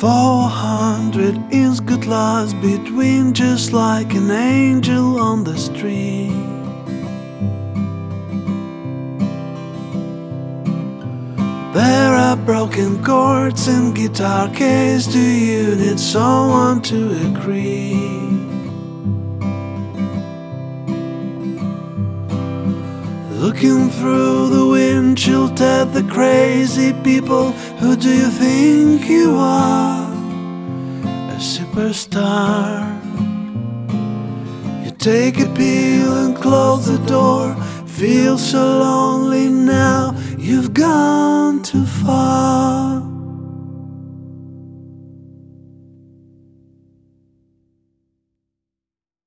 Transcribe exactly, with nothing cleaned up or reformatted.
Four hundred inch glass between, just like an angel on the street. There are broken chords and guitar case. Do you need someone to agree? Looking through the windshield at the crazy people. Who do you think you are? A superstar. You take a pill and close the door. Feel so lonely now, you've gone too far.